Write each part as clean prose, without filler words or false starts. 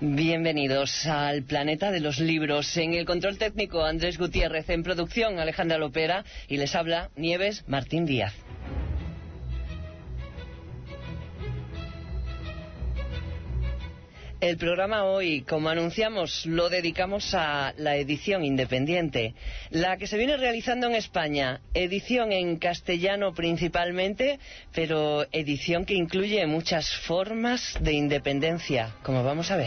Bienvenidos al Planeta de los Libros. En el control técnico, Andrés Gutiérrez. En producción, Alejandra Lopera. Y les habla Nieves Martín Díaz. El programa hoy, como anunciamos, lo dedicamos a la edición independiente, la que se viene realizando en España, edición en castellano principalmente, pero edición que incluye muchas formas de independencia, como vamos a ver.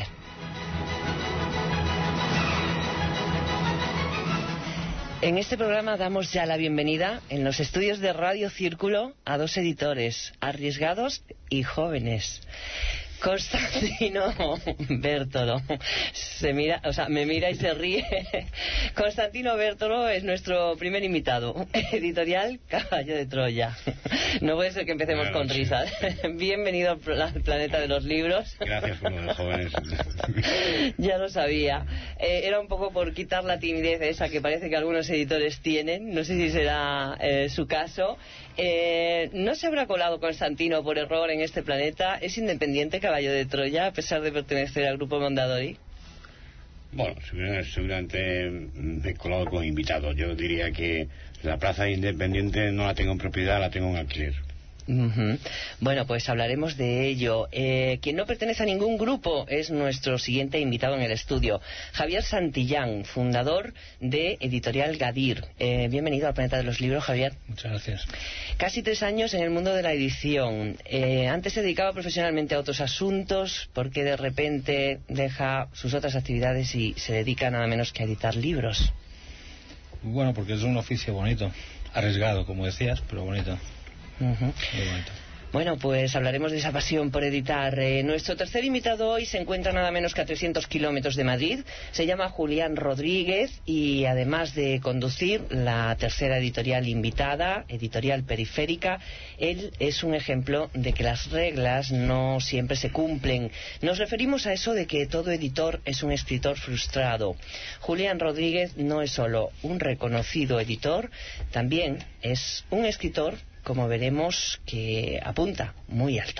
En este programa damos ya la bienvenida en los estudios de Radio Círculo a dos editores, arriesgados y jóvenes. Constantino Bertolo me mira y se ríe. Constantino Bertolo es nuestro primer invitado, editorial Caballo de Troya. No puede ser que empecemos con risas. Bienvenido al Planeta de los Libros. Gracias por lo de jóvenes. Ya lo sabía. Era un poco por quitar la timidez esa que parece que algunos editores tienen. No sé si será su caso. No se habrá colado Constantino por error en este planeta. ¿Es independiente Caballo de Troya a pesar de pertenecer al grupo Mondadori? Bueno, seguramente me he colado como invitado. Yo diría que la plaza independiente no la tengo en propiedad, la tengo en alquiler. Bueno, pues hablaremos de ello. Quien no pertenece a ningún grupo es nuestro siguiente invitado en el estudio, Javier Santillán, fundador de Editorial Gadir. Bienvenido al Planeta de los Libros, Javier. Muchas gracias. Casi 3 años en el mundo de la edición. Antes se dedicaba profesionalmente a otros asuntos, porque de repente deja sus otras actividades y se dedica nada menos que a editar libros. Bueno, porque es un oficio bonito, arriesgado, como decías, pero bonito. Muy bonito. Bueno, pues hablaremos de esa pasión por editar. Nuestro tercer invitado hoy se encuentra nada menos que a 300 kilómetros de Madrid. Se llama Julián Rodríguez y además de conducir la tercera editorial invitada, Editorial Periférica, él es un ejemplo de que las reglas no siempre se cumplen. Nos referimos a eso de que todo editor es un escritor frustrado. Julián Rodríguez no es solo un reconocido editor, también es un escritor, como veremos, que apunta muy alto.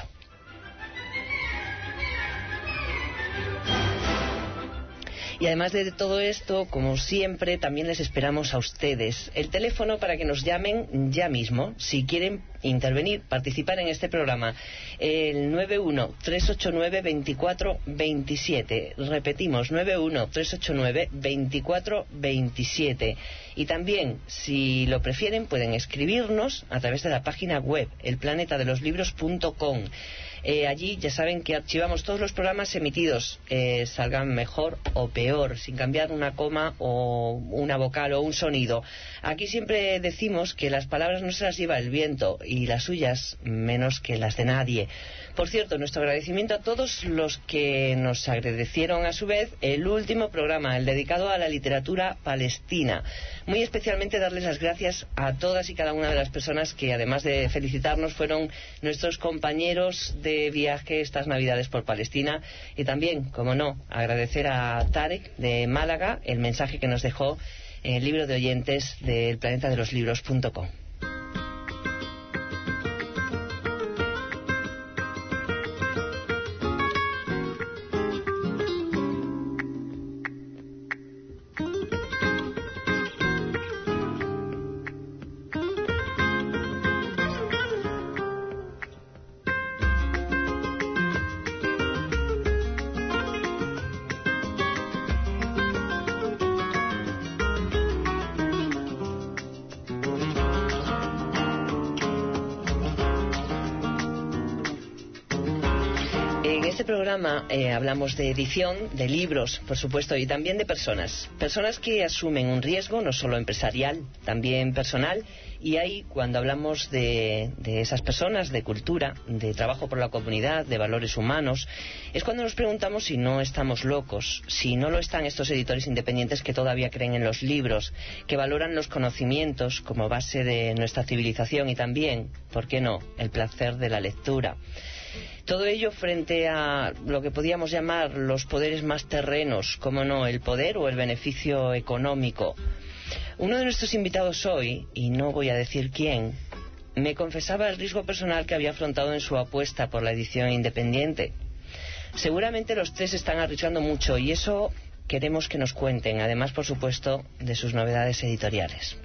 Y además de todo esto, como siempre, también les esperamos a ustedes. El teléfono para que nos llamen ya mismo, si quieren intervenir, participar en este programa, el 91-389-2427. Repetimos, 91-389-2427. Y también, si lo prefieren, pueden escribirnos a través de la página web, elplanetadeloslibros.com. Allí ya saben que archivamos todos los programas emitidos, salgan mejor o peor, sin cambiar una coma o una vocal o un sonido. Aquí siempre decimos que las palabras no se las lleva el viento y las suyas menos que las de nadie. Por cierto, nuestro agradecimiento a todos los que nos agradecieron a su vez el último programa, el dedicado a la literatura palestina. Muy especialmente darles las gracias a todas y cada una de las personas que, además de felicitarnos, fueron nuestros compañeros de viaje estas Navidades por Palestina. Y también, como no, agradecer a Tarek de Málaga el mensaje que nos dejó en el libro de oyentes del planetadeloslibros.com. Hablamos de edición, de libros, por supuesto, y también de personas que asumen un riesgo no solo empresarial, también personal. Y ahí, cuando hablamos de esas personas, de cultura, de trabajo por la comunidad, de valores humanos, es cuando nos preguntamos si no estamos locos, si no lo están estos editores independientes que todavía creen en los libros, que valoran los conocimientos como base de nuestra civilización y también, ¿por qué no?, el placer de la lectura. Todo ello frente a lo que podíamos llamar los poderes más terrenos, como no, el poder o el beneficio económico. Uno de nuestros invitados hoy, y no voy a decir quién, me confesaba el riesgo personal que había afrontado en su apuesta por la edición independiente. Seguramente los tres están arriesgando mucho y eso queremos que nos cuenten, además, por supuesto, de sus novedades editoriales.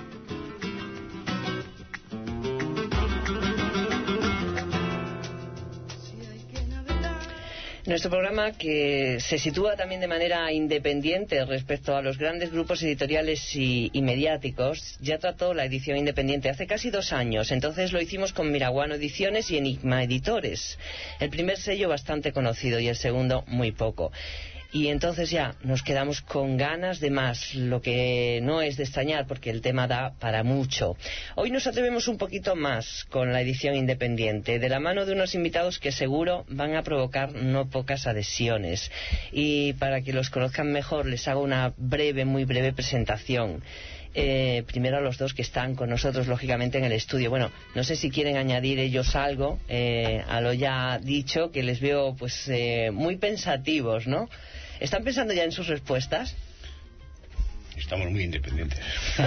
Nuestro programa, que se sitúa también de manera independiente respecto a los grandes grupos editoriales y mediáticos, ya trató la edición independiente hace casi 2 años. Entonces lo hicimos con Miraguano Ediciones y Enigma Editores. El primer sello bastante conocido y el segundo muy poco. Y entonces ya nos quedamos con ganas de más, lo que no es de extrañar porque el tema da para mucho. Hoy nos atrevemos un poquito más con la edición independiente, de la mano de unos invitados que seguro van a provocar no pocas adhesiones. Y para que los conozcan mejor les hago una muy breve presentación. Primero a los dos que están con nosotros, lógicamente, en el estudio. Bueno, no sé si quieren añadir ellos algo a lo ya dicho, que les veo pues muy pensativos, ¿no? ¿Están pensando ya en sus respuestas? Estamos muy independientes.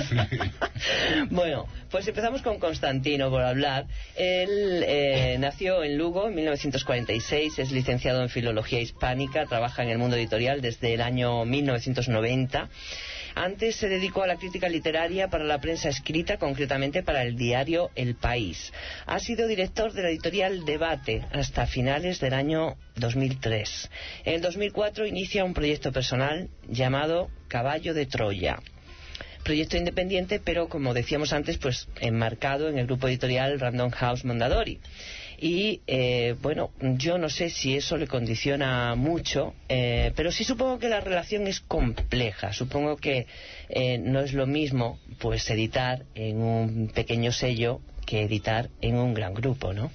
Bueno, pues empezamos con Constantino por hablar. Él nació en Lugo en 1946, es licenciado en Filología Hispánica, trabaja en el mundo editorial desde el año 1990. Antes se dedicó a la crítica literaria para la prensa escrita, concretamente para el diario El País. Ha sido director de la editorial Debate hasta finales del año 2003. En el 2004 inicia un proyecto personal llamado Caballo de Troya. Proyecto independiente, pero como decíamos antes, pues enmarcado en el grupo editorial Random House Mondadori. Y bueno, yo no sé si eso le condiciona mucho, pero sí supongo que la relación es compleja. Supongo que no es lo mismo pues editar en un pequeño sello que editar en un gran grupo, ¿no?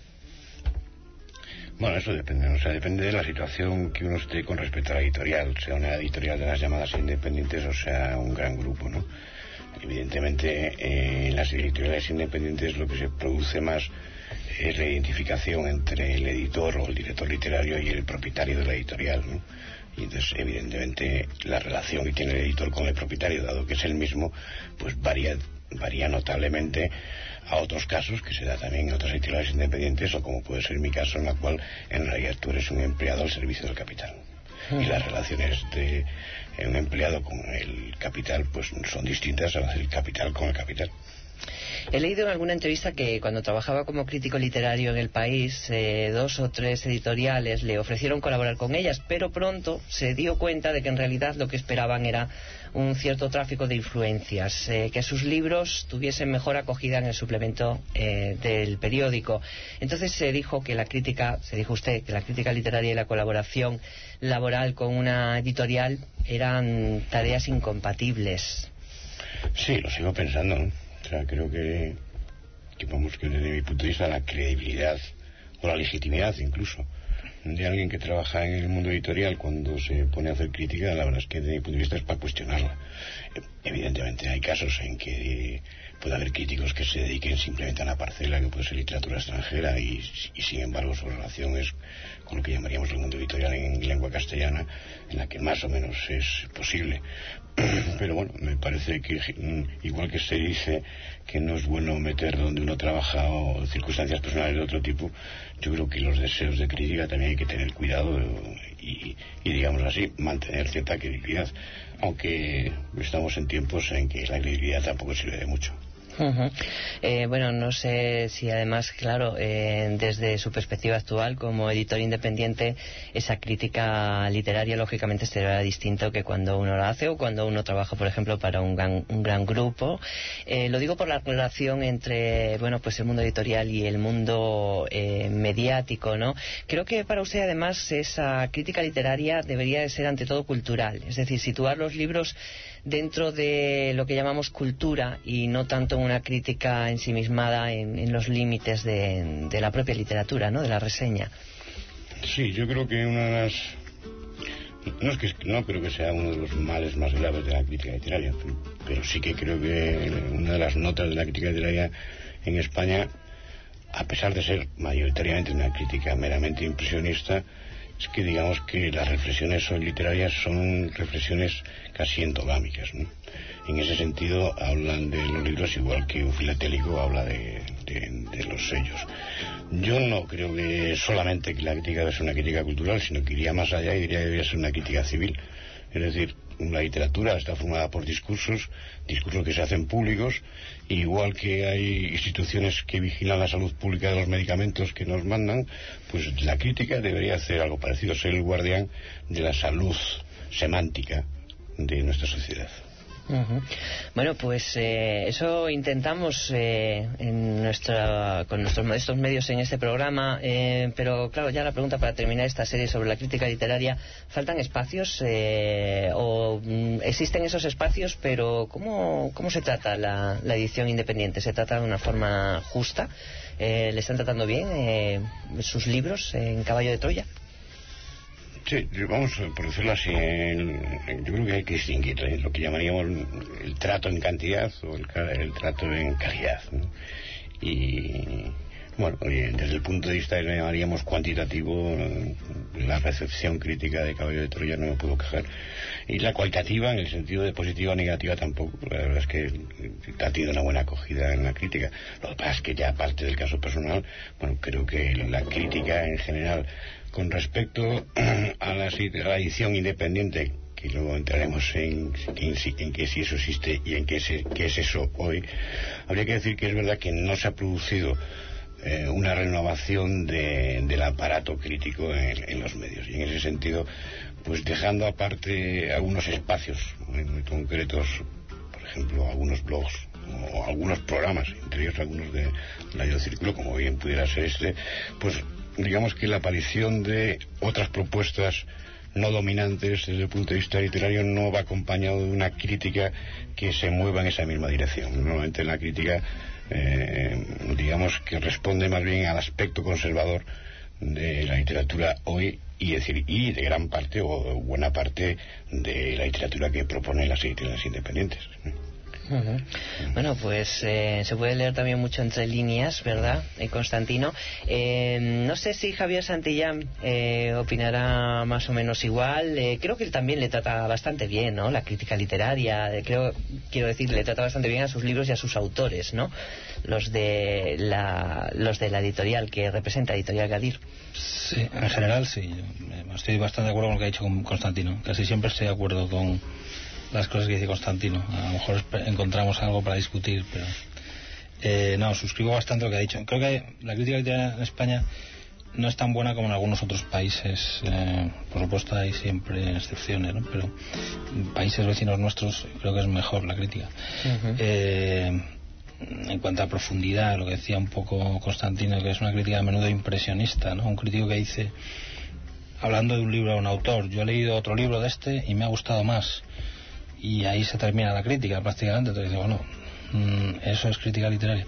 Bueno, eso depende, o sea, depende de la situación que uno esté con respecto a la editorial, sea una editorial de las llamadas independientes o sea un gran grupo, ¿no? Evidentemente, en las editoriales independientes lo que se produce más es la identificación entre el editor o el director literario y el propietario de la editorial, ¿no? Y entonces, evidentemente, la relación que tiene el editor con el propietario, dado que es el mismo, pues varía notablemente a otros casos que se da también en otras editoriales independientes, o como puede ser mi caso, en la cual en realidad tú eres un empleado al servicio del capital. Y las relaciones de un empleado con el capital pues son distintas a las del capital con el capital. He leído en alguna entrevista que cuando trabajaba como crítico literario en El País, 2 o 3 editoriales le ofrecieron colaborar con ellas, pero pronto se dio cuenta de que en realidad lo que esperaban era un cierto tráfico de influencias, que sus libros tuviesen mejor acogida en el suplemento del periódico. Entonces se dijo usted que la crítica literaria y la colaboración laboral con una editorial eran tareas incompatibles. Sí, lo sigo pensando, ¿no? O sea, creo que vamos, que desde mi punto de vista la credibilidad o la legitimidad incluso de alguien que trabaja en el mundo editorial cuando se pone a hacer crítica, la verdad es que desde mi punto de vista es para cuestionarla. Evidentemente hay casos en que puede haber críticos que se dediquen simplemente a una parcela que puede ser literatura extranjera y sin embargo su relación es con lo que llamaríamos el mundo editorial en lengua castellana, en la que más o menos es posible. Pero bueno, me parece que igual que se dice que no es bueno meter donde uno trabaja o circunstancias personales de otro tipo, yo creo que los deseos de crítica también hay que tener cuidado y digamos así, mantener cierta credibilidad, aunque estamos en tiempos en que la credibilidad tampoco sirve de mucho. Bueno, no sé si además, claro, desde su perspectiva actual como editor independiente, esa crítica literaria lógicamente será distinto que cuando uno la hace o cuando uno trabaja, por ejemplo, para un gran grupo. Lo digo por la relación entre, bueno, pues el mundo editorial y el mundo mediático, ¿no? Creo que para usted además esa crítica literaria debería de ser ante todo cultural, es decir, situar los libros dentro de lo que llamamos cultura y no tanto una crítica ensimismada en los límites de la propia literatura, ¿no? De la reseña. Sí, yo creo que una de las... No creo que sea uno de los males más graves de la crítica literaria, pero sí que creo que una de las notas de la crítica literaria en España, a pesar de ser mayoritariamente una crítica meramente impresionista, es que digamos que las reflexiones literarias son reflexiones casi endogámicas, ¿no? En ese sentido hablan de los libros igual que un filatélico habla de de los sellos. Yo no creo que solamente que la crítica debe ser una crítica cultural, sino que iría más allá y diría que debería ser una crítica civil. Es decir, la literatura está formada por discursos que se hacen públicos, igual que hay instituciones que vigilan la salud pública de los medicamentos que nos mandan, pues la crítica debería hacer algo parecido, ser el guardián de la salud semántica de nuestra sociedad. Bueno, pues eso intentamos con nuestros modestos medios en este programa, pero claro, ya la pregunta para terminar esta serie sobre la crítica literaria: ¿faltan espacios o existen esos espacios, pero cómo se trata la edición independiente? ¿Se trata de una forma justa? ¿Le están tratando bien sus libros en Caballo de Troya? Sí, vamos, por decirlo así, yo creo que hay que distinguir lo que llamaríamos el trato en cantidad o el trato en calidad, ¿no? Y bueno, desde el punto de vista que lo llamaríamos cuantitativo, la recepción crítica de Caballo de Troya no me puedo quejar, y la cualitativa, en el sentido de positiva o negativa, tampoco. La verdad es que ha tenido una buena acogida en la crítica. Lo que pasa es que ya, aparte del caso personal, bueno, creo que la crítica en general con respecto a la edición independiente, que luego entraremos en que si eso existe y en qué es eso hoy, habría que decir que es verdad que no se ha producido una renovación del aparato crítico en los medios, y en ese sentido, pues dejando aparte algunos espacios muy concretos, por ejemplo algunos blogs o algunos programas, entre ellos algunos de Radio Círculo, como bien pudiera ser este, pues digamos que la aparición de otras propuestas no dominantes desde el punto de vista literario no va acompañado de una crítica que se mueva en esa misma dirección. Normalmente la crítica digamos que responde más bien al aspecto conservador de la literatura hoy, y de gran parte o buena parte de la literatura que proponen las editoriales independientes. Bueno, pues se puede leer también mucho entre líneas, ¿verdad, Constantino? No sé si Javier Santillán opinará más o menos igual. Creo que él también le trata bastante bien, ¿no?, la crítica literaria. Quiero decir, le trata bastante bien a sus libros y a sus autores, ¿no?, los de la editorial que representa, Editorial Gadir. Sí, en general sí. Estoy bastante de acuerdo con lo que ha dicho Constantino. Casi siempre estoy de acuerdo con las cosas que dice Constantino. A lo mejor encontramos algo para discutir, pero no, suscribo bastante lo que ha dicho. Creo que la crítica literaria en España no es tan buena como en algunos otros países. Por supuesto hay siempre excepciones, ¿no?, pero en países vecinos nuestros creo que es mejor la crítica. En cuanto a profundidad, lo que decía un poco Constantino, que es una crítica a menudo impresionista, ¿no? Un crítico que dice, hablando de un libro a un autor: yo he leído otro libro de este y me ha gustado más, y ahí se termina la crítica prácticamente. Entonces, bueno, eso es crítica literaria.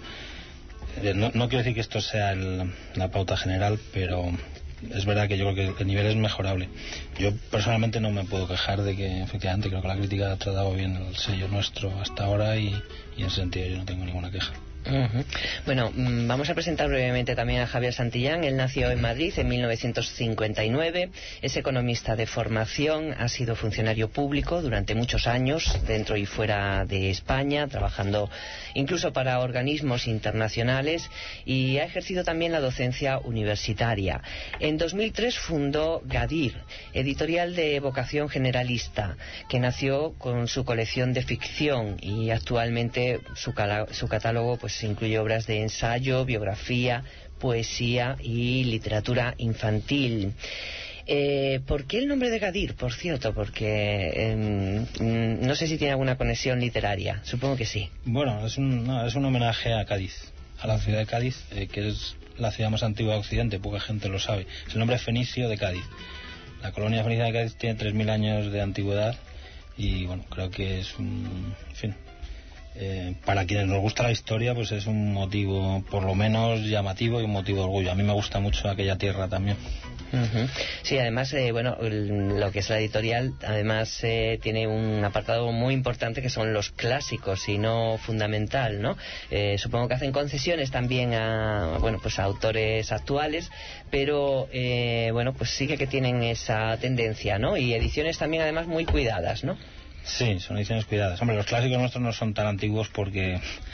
No quiero decir que esto sea la pauta general, pero es verdad que yo creo que el nivel es mejorable. Yo personalmente no me puedo quejar de que efectivamente creo que la crítica ha tratado bien el sello nuestro hasta ahora, y en ese sentido yo no tengo ninguna queja. Bueno, vamos a presentar brevemente también a Javier Santillán. Él nació en Madrid en 1959, es economista de formación, ha sido funcionario público durante muchos años dentro y fuera de España, trabajando incluso para organismos internacionales, y ha ejercido también la docencia universitaria. En 2003 fundó Gadir, editorial de vocación generalista, que nació con su colección de ficción, y actualmente su catálogo pues incluye obras de ensayo, biografía, poesía y literatura infantil. ¿Por qué el nombre de Gadir, por cierto? Porque no sé si tiene alguna conexión literaria. Supongo que sí. Bueno, es un homenaje a Cádiz, a la ciudad de Cádiz, que es la ciudad más antigua de Occidente. Poca gente lo sabe. Es el nombre fenicio de Cádiz. La colonia fenicia de Cádiz tiene 3.000 años de antigüedad, y bueno, creo que es en fin, para quienes nos gusta la historia, pues es un motivo por lo menos llamativo y un motivo de orgullo. A mí me gusta mucho aquella tierra también. Sí, además, bueno, lo que es la editorial, además tiene un apartado muy importante que son los clásicos, y no fundamental, ¿no? Supongo que hacen concesiones también a autores actuales, pero bueno, pues sí que tienen esa tendencia, ¿no? Y ediciones también además muy cuidadas, ¿no? Sí, son ediciones cuidadas. Hombre, los clásicos nuestros no son tan antiguos porque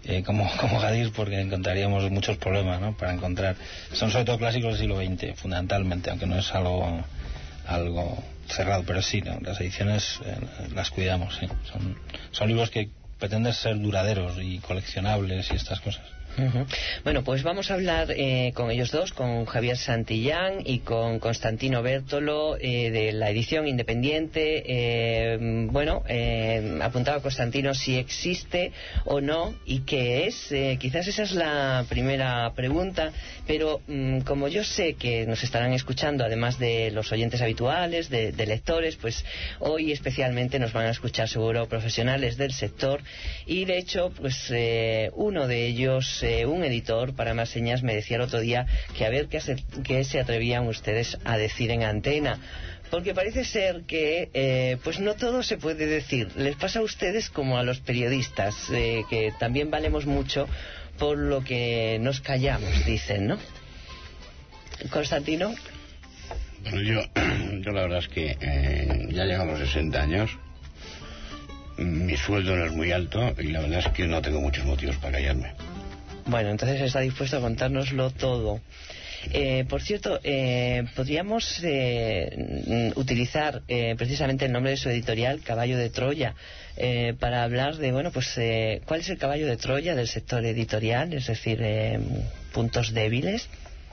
como Gadir, porque encontraríamos muchos problemas, ¿no? Para encontrar, son sobre todo clásicos del siglo XX fundamentalmente, aunque no es algo cerrado, pero sí, ¿no? Las ediciones las cuidamos, sí. Son libros que pretenden ser duraderos y coleccionables y estas cosas. Uh-huh. Bueno, pues vamos a hablar con ellos dos, con Javier Santillán y con Constantino Bertolo, de la edición independiente. Apuntaba Constantino si existe o no y qué es. Quizás esa es la primera pregunta, pero como yo sé que nos estarán escuchando, además de los oyentes habituales, de lectores, pues hoy especialmente nos van a escuchar seguro profesionales del sector, y de hecho pues uno de ellos, un editor, para más señas, me decía el otro día que a ver qué se atrevían ustedes a decir en antena, porque parece ser que pues no todo se puede decir. Les pasa a ustedes como a los periodistas, que también valemos mucho por lo que nos callamos, dicen, ¿no? Constantino. Bueno, yo la verdad es que ya llego a los 60 años. Mi sueldo no es muy alto y la verdad es que no tengo muchos motivos para callarme. Bueno, entonces está dispuesto a contárnoslo todo. Por cierto, podríamos utilizar precisamente el nombre de su editorial, Caballo de Troya, para hablar de, ¿cuál es el caballo de Troya del sector editorial? Es decir, puntos débiles.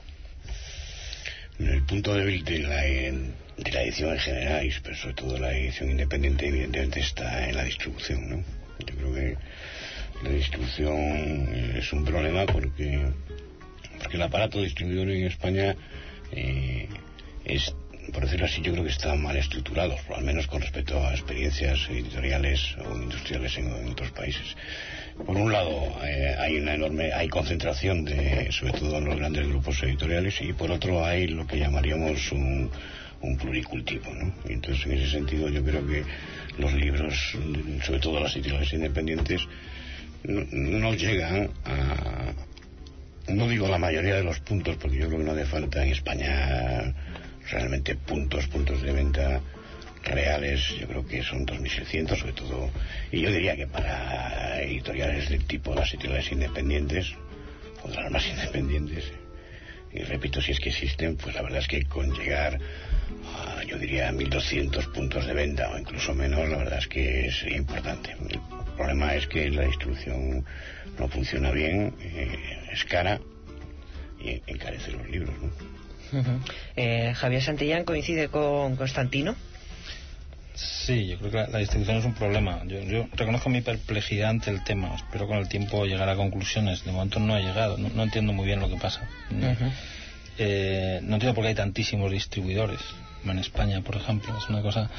El punto débil de la edición en general, pero sobre todo la edición independiente, evidentemente está en la distribución, ¿no? Yo creo que la distribución es un problema porque el aparato distribuidor en España es, por decirlo así, yo creo que está mal estructurado, o al menos con respecto a experiencias editoriales o industriales en otros países. Por un lado hay concentración sobre todo en los grandes grupos editoriales, y por otro hay lo que llamaríamos un pluricultivo, ¿no? Y entonces en ese sentido yo creo que los libros, sobre todo las editoriales independientes, no llegan a, no digo la mayoría de los puntos, porque yo creo que no hace falta en España realmente puntos de venta reales. Yo creo que son 2.600 sobre todo, y yo diría que para editoriales del tipo las editoriales independientes o de las más independientes, y repito, si es que existen, pues la verdad es que con llegar a, yo diría, 1.200 puntos de venta o incluso menos, la verdad es que es importante. El problema es que la distribución no funciona bien, es cara y encarece los libros, ¿no? Uh-huh. Javier Santillán, ¿coincide con Constantino? Sí, yo creo que la distribución es un problema. Yo reconozco mi perplejidad ante el tema. Espero con el tiempo llegar a conclusiones. De momento no ha llegado. No entiendo muy bien lo que pasa. Uh-huh. No entiendo por qué hay tantísimos distribuidores. En España, por ejemplo, es una cosa...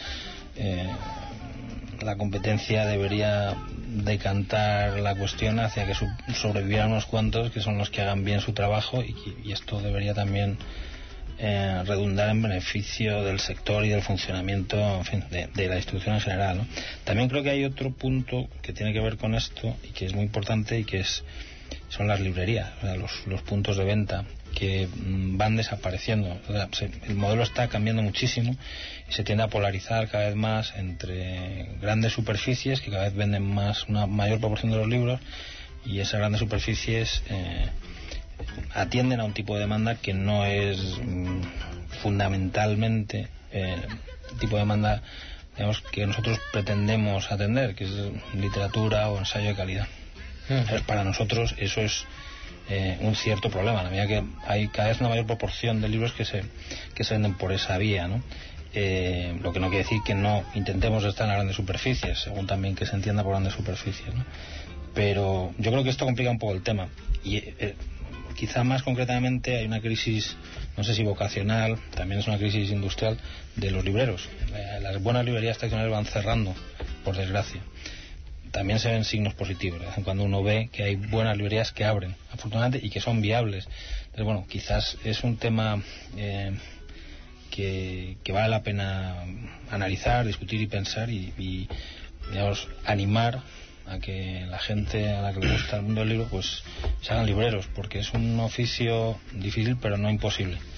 la competencia debería decantar la cuestión hacia que sobrevivieran unos cuantos que son los que hagan bien su trabajo, y esto debería también redundar en beneficio del sector y del funcionamiento, en fin, de la distribución en general, ¿no? También creo que hay otro punto que tiene que ver con esto y que es muy importante, y que son las librerías, o sea, los puntos de venta que van desapareciendo. O sea, el modelo está cambiando muchísimo y se tiende a polarizar cada vez más entre grandes superficies que cada vez venden una mayor proporción de los libros, y esas grandes superficies atienden a un tipo de demanda que no es fundamentalmente el tipo de demanda, digamos, que nosotros pretendemos atender, que es literatura o ensayo de calidad. Entonces, para nosotros eso es un cierto problema, a la medida que hay cada vez una mayor proporción de libros que se venden por esa vía, ¿no? Lo que no quiere decir que no intentemos estar en las grandes superficies, según también que se entienda por grandes superficies, ¿no? Pero yo creo que esto complica un poco el tema, y quizá más concretamente hay una crisis, no sé si vocacional, también es una crisis industrial de los libreros. Las buenas librerías tradicionales van cerrando, por desgracia. También se ven signos positivos, de vez en cuando uno ve que hay buenas librerías que abren, afortunadamente, y que son viables. Entonces, bueno, quizás es un tema que vale la pena analizar, discutir y pensar, y digamos, animar a que la gente a la que le gusta el mundo del libro pues se hagan libreros, porque es un oficio difícil pero no imposible,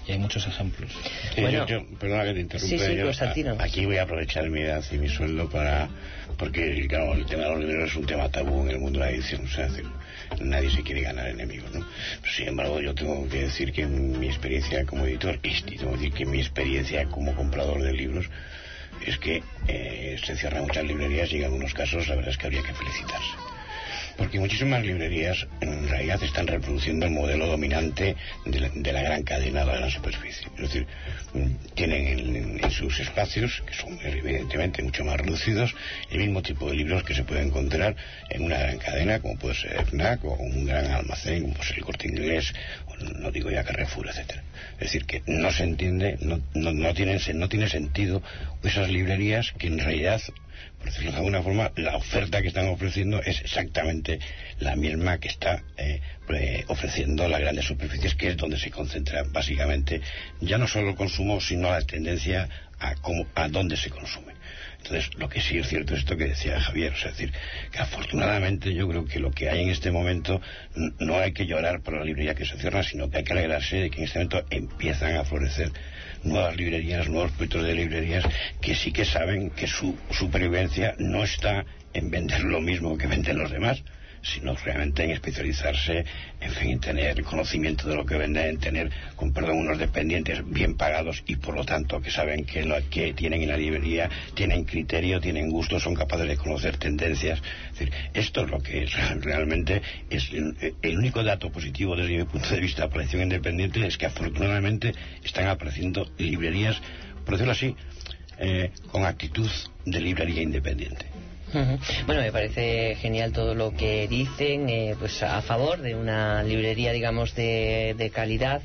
y hay muchos ejemplos. Sí, bueno, perdona que te interrumpa. Sí, Constantino. Aquí voy a aprovechar mi edad y mi sueldo porque claro, el tema de los libros es un tema tabú en el mundo de la edición, o sea, nadie se quiere ganar enemigos, ¿no? Pero, sin embargo, yo tengo que decir que mi experiencia como editor y tengo que decir que mi experiencia como comprador de libros es que se cierran muchas librerías y en algunos casos la verdad es que habría que felicitarse. Porque muchísimas librerías en realidad están reproduciendo el modelo dominante de la gran cadena, de la gran superficie. Es decir, tienen en sus espacios, que son evidentemente mucho más reducidos, el mismo tipo de libros que se puede encontrar en una gran cadena, como puede ser FNAC o un gran almacén, como puede ser el Corte Inglés, o no digo ya Carrefour, etcétera. Es decir, que no se entiende, no tiene sentido esas librerías que en realidad, por decirlo de alguna forma, la oferta que están ofreciendo es exactamente la misma que está ofreciendo las grandes superficies, que es donde se concentra básicamente ya no solo el consumo, sino la tendencia a dónde se consume. Entonces, lo que sí es cierto es esto que decía Javier, es decir, que afortunadamente yo creo que lo que hay en este momento no hay que llorar por la librería que se cierra, sino que hay que alegrarse de que en este momento empiezan a florecer nuevas librerías, nuevos proyectos de librerías que sí que saben que su supervivencia no está en vender lo mismo que venden los demás, sino realmente en especializarse, en fin, en tener conocimiento de lo que venden, en tener, con perdón, unos dependientes bien pagados y por lo tanto que saben que lo que tienen en la librería tienen criterio, tienen gusto, son capaces de conocer tendencias. Es decir, esto es lo que realmente es el único dato positivo desde mi punto de vista de la edición independiente, es que afortunadamente están apareciendo librerías, por decirlo así, con actitud de librería independiente. Bueno, me parece genial todo lo que dicen, pues a favor de una librería, digamos, de calidad.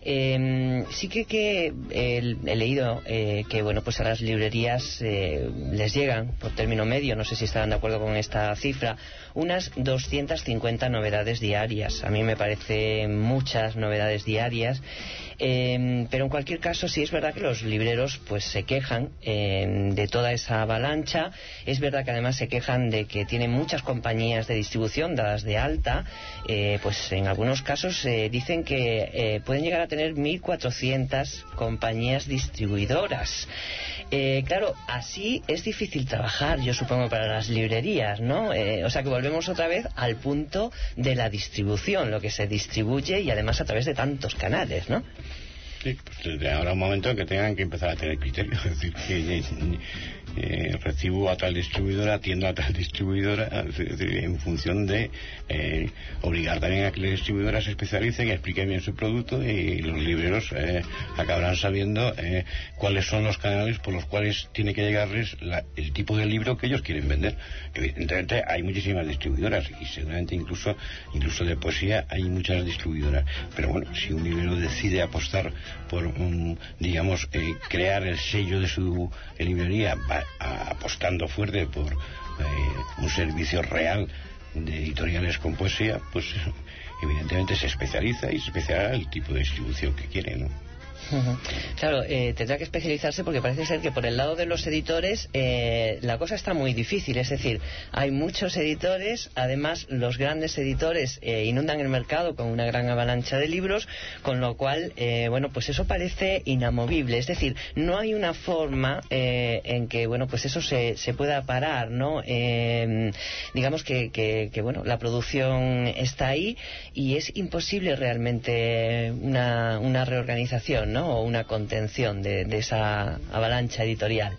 Sí que he leído que bueno, pues a las librerías les llegan por término medio, no sé si estarán de acuerdo con esta cifra, unas 250 novedades diarias. A mí me parecen muchas novedades diarias, pero en cualquier caso sí es verdad que los libreros pues se quejan de toda esa avalancha. Es verdad que además se quejan de que tienen muchas compañías de distribución dadas de alta, pues en algunos casos dicen que pueden llegar a tener 1.400 compañías distribuidoras. Claro, así es difícil trabajar, yo supongo, para las librerías, ¿no? O sea que volvemos otra vez al punto de la distribución, lo que se distribuye y además a través de tantos canales, ¿no? Sí, pues habrá un momento en que tengan que empezar a tener criterio, es decir, que recibo a tal distribuidora, atiendo a tal distribuidora, es decir, en función de obligar también a que la distribuidora se especialice, que explique bien su producto, y los libreros acabarán sabiendo cuáles son los canales por los cuales tiene que llegarles el tipo de libro que ellos quieren vender. Evidentemente hay muchísimas distribuidoras y seguramente incluso de poesía hay muchas distribuidoras, pero bueno, si un librero decide apostar por digamos crear el sello de su librería, apostando fuerte por un servicio real de editoriales con poesía, pues evidentemente se especializa y se especializa el tipo de distribución que quiere, ¿no? Claro, tendrá que especializarse porque parece ser que por el lado de los editores la cosa está muy difícil, es decir, hay muchos editores, además los grandes editores inundan el mercado con una gran avalancha de libros, con lo cual, bueno, pues eso parece inamovible, es decir, no hay una forma en que, bueno, pues eso se pueda parar, ¿no? Digamos que, bueno, la producción está ahí y es imposible realmente una reorganización, ¿no? O una contención de esa avalancha editorial.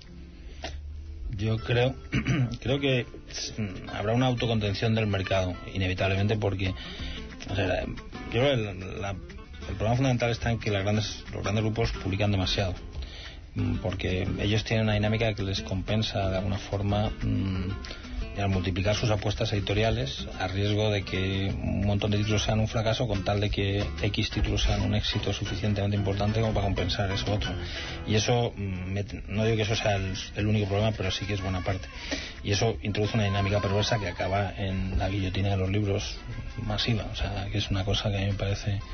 Yo creo que habrá una autocontención del mercado, inevitablemente, porque o sea, yo creo que el problema fundamental está en que los grandes grupos publican demasiado, porque ellos tienen una dinámica que les compensa de alguna forma al multiplicar sus apuestas editoriales a riesgo de que un montón de títulos sean un fracaso con tal de que X títulos sean un éxito suficientemente importante como para compensar eso otro. Y eso, no digo que eso sea el único problema, pero sí que es buena parte. Y eso introduce una dinámica perversa que acaba en la guillotina de los libros masiva. O sea, que es una cosa que a mí me parece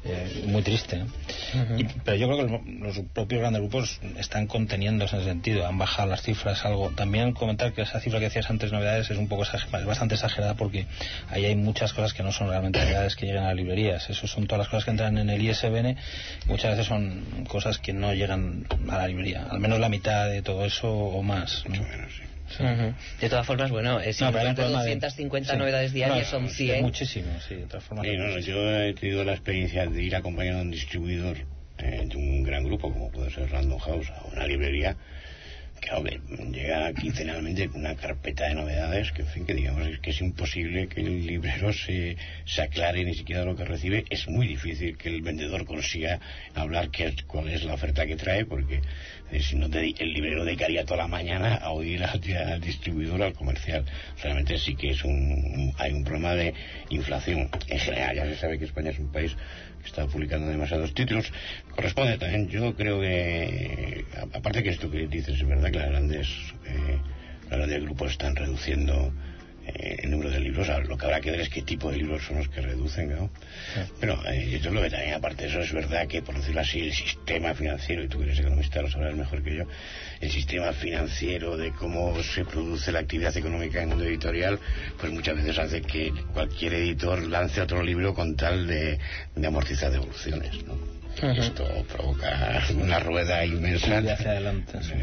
muy triste, ¿no? Pero yo creo que los propios grandes grupos están conteniendo en ese sentido, han bajado las cifras algo. También comentar que esa cifra que decías antes, novedades, es un poco bastante exagerada, porque ahí hay muchas cosas que no son realmente novedades que llegan a las librerías. Eso son todas las cosas que entran en el ISBN, muchas veces son cosas que no llegan a la librería, al menos la mitad de todo eso o más, ¿no? Mucho menos, sí. Sí. De todas formas, bueno, si en lugar de 250 novedades diarias son 100. Es muchísimo, sí, de todas formas. Sí, yo he tenido la experiencia de ir acompañado a un distribuidor de un gran grupo, como puede ser Random House o una librería, que hombre, llega quincenalmente con una carpeta de novedades que, en fin, que digamos que es imposible que el librero se aclare ni siquiera lo que recibe. Es muy difícil que el vendedor consiga hablar cuál es la oferta que trae, porque si no, el librero dedicaría toda la mañana a oír al distribuidor, al comercial. Realmente sí que hay un problema de inflación en general. Ya se sabe que España es un país que está publicando demasiados títulos. Corresponde también, yo creo que, aparte que esto que dices es verdad, que los grandes grupos están reduciendo el número de libros. Lo que habrá que ver es qué tipo de libros son los que reducen, ¿no? Sí. Pero yo creo que también, aparte de eso, es verdad que, por decirlo así, el sistema financiero, y tú que eres economista lo sabrás mejor que yo, el sistema financiero de cómo se produce la actividad económica en el mundo editorial, pues muchas veces hace que cualquier editor lance otro libro con tal de amortizar devoluciones, ¿no? Y esto provoca una rueda inmensa hacia adelante. Sí.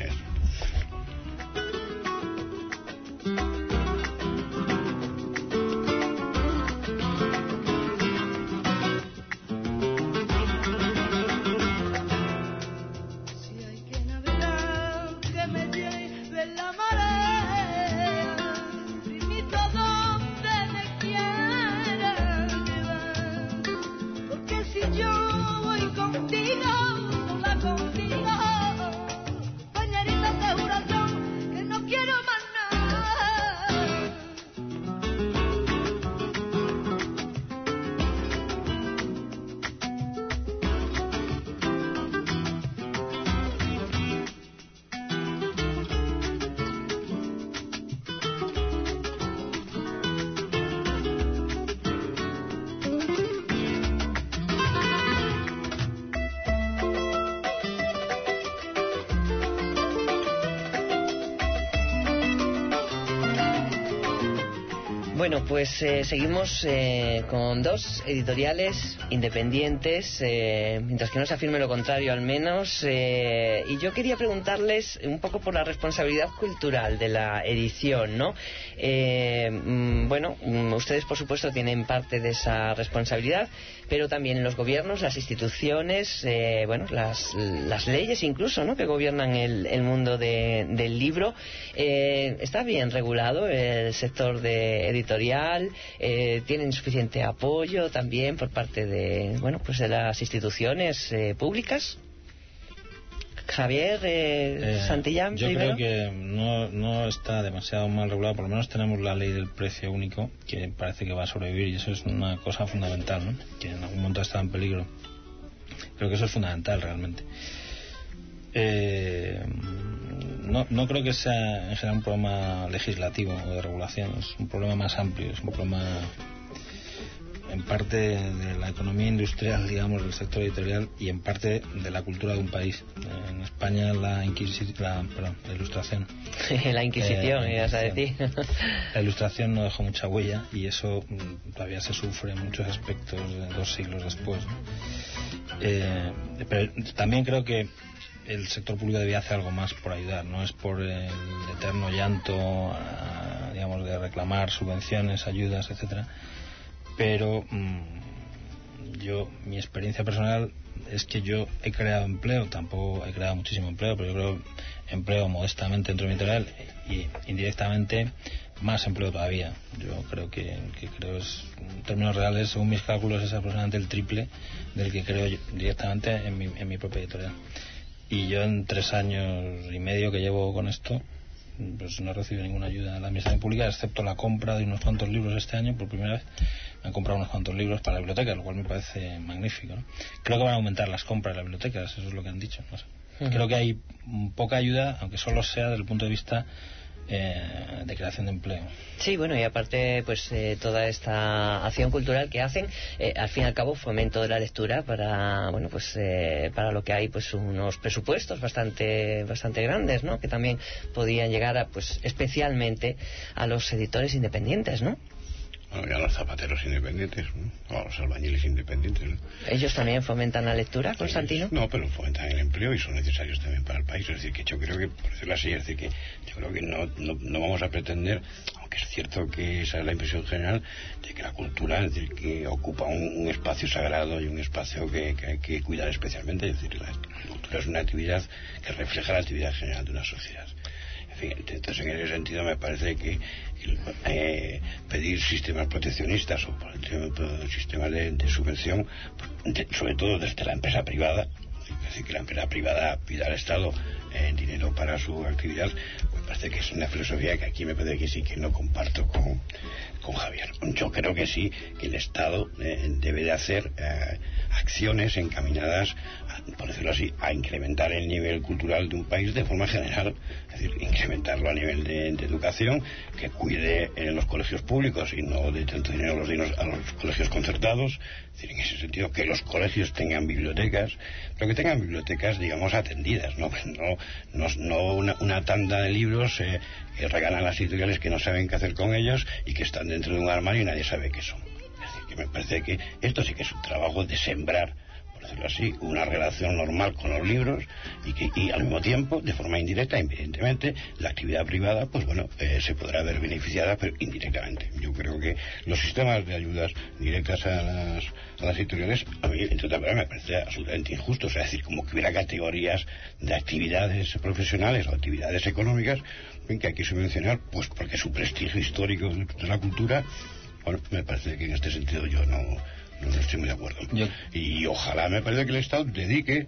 Bueno, pues seguimos con dos editoriales independientes, mientras que no se afirme lo contrario al menos, y yo quería preguntarles un poco por la responsabilidad cultural de la edición, ¿no? Bueno, ustedes por supuesto tienen parte de esa responsabilidad, pero también los gobiernos, las instituciones, bueno, las leyes incluso, ¿no?, que gobiernan el mundo del libro. ¿Está bien regulado el sector de editorial? ¿Tienen suficiente apoyo también por parte de, bueno, pues de las instituciones públicas? Javier Santillán, yo primero. creo que no está demasiado mal regulado. Por lo menos tenemos la ley del precio único, que parece que va a sobrevivir, y eso es una cosa fundamental, ¿no?, que en algún momento está en peligro. Creo que eso es fundamental realmente. No creo que sea en general un problema legislativo o de regulación, es un problema más amplio, es un problema en parte de la economía industrial, digamos, del sector editorial, y en parte de la cultura de un país. En España la ilustración. La Inquisición, ibas a decir. La ilustración no dejó mucha huella, y eso todavía se sufre en muchos aspectos 2 siglos después, ¿no? Pero también creo que el sector público debía hacer algo más por ayudar. No es por el eterno llanto, digamos, de reclamar subvenciones, ayudas, etcétera, pero mi experiencia personal es que yo he creado empleo, tampoco he creado muchísimo empleo, pero yo creo empleo modestamente dentro de mi editorial, y indirectamente más empleo todavía. Yo creo que es, en términos reales, según mis cálculos, es aproximadamente el triple del que creo yo directamente en mi propia editorial. Y yo en 3 años y medio que llevo con esto, pues no he recibido ninguna ayuda de la administración pública, excepto la compra de unos cuantos libros este año. Por primera vez me han comprado unos cuantos libros para la biblioteca, lo cual me parece magnífico, ¿no? Creo que van a aumentar las compras de las bibliotecas, eso es lo que han dicho, no sé. Creo que hay poca ayuda, aunque solo sea desde el punto de vista de creación de empleo. Sí, bueno, y aparte, pues toda esta acción cultural que hacen, al fin y al cabo, fomento de la lectura para, bueno, pues para lo que hay, pues unos presupuestos bastante grandes, ¿no? Que también podían llegar a, pues, especialmente a los editores independientes, ¿no? Bueno, y a los zapateros independientes, ¿no? O a los albañiles independientes, ¿no? ¿Ellos también fomentan la lectura, Constantino? No, pero fomentan el empleo y son necesarios también para el país. Es decir, que yo creo que, por decirlo así, es decir, que yo creo que no vamos a pretender, aunque es cierto que esa es la impresión general, de que la cultura, es decir, que ocupa un espacio sagrado y un espacio que hay que cuidar especialmente. Es decir, la cultura es una actividad que refleja la actividad general de una sociedad. En fin, entonces, en ese sentido, me parece que pedir sistemas proteccionistas o por ejemplo, sistemas de subvención, sobre todo desde la empresa privada, es decir, que la empresa privada pida al Estado dinero para su actividad, me parece que es una filosofía que aquí me parece que sí que no comparto con Javier. Yo creo que sí, que el Estado debe de hacer acciones encaminadas, por decirlo así, a incrementar el nivel cultural de un país de forma general, es decir, incrementarlo a nivel de educación, que cuide en los colegios públicos y no de tanto dinero a los colegios concertados, es decir, en ese sentido, que los colegios tengan bibliotecas, pero que tengan bibliotecas, digamos, atendidas, no una tanda de libros que regalan las editoriales que no saben qué hacer con ellos y que están dentro de un armario y nadie sabe qué son. Es decir, que me parece que esto sí que es un trabajo de sembrar, por decirlo así, una relación normal con los libros y al mismo tiempo, de forma indirecta, evidentemente, la actividad privada, pues bueno, se podrá ver beneficiada, pero indirectamente. Yo creo que los sistemas de ayudas directas a las editoriales, a mí, entre otras cosas, me parece absolutamente injusto. O sea, es decir, como que hubiera categorías de actividades profesionales o actividades económicas que hay que subvencionar, pues porque su prestigio histórico de la cultura, bueno, me parece que en este sentido yo no estoy muy de acuerdo. Y ojalá, me parece que el Estado dedique